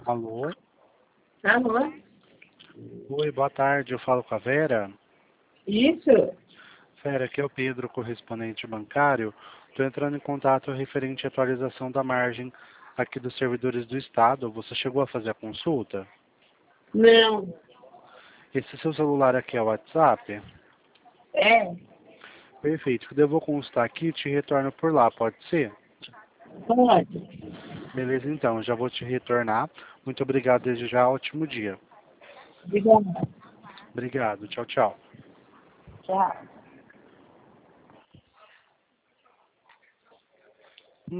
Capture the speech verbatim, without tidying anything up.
Alô? Alô? Oi, boa tarde. Eu falo com a Vera. Isso? Vera, aqui é o Pedro, correspondente bancário. Estou entrando em contato referente à atualização da margem aqui dos servidores do Estado. Você chegou a fazer a consulta? Não. Esse seu celular aqui é o WhatsApp? É? Perfeito. Eu vou consultar aqui e te retorno por lá, pode ser? Pode. Beleza, então. Já vou te retornar. Muito obrigado desde já. Ótimo dia. Obrigada. Obrigado. Tchau, tchau. Tchau.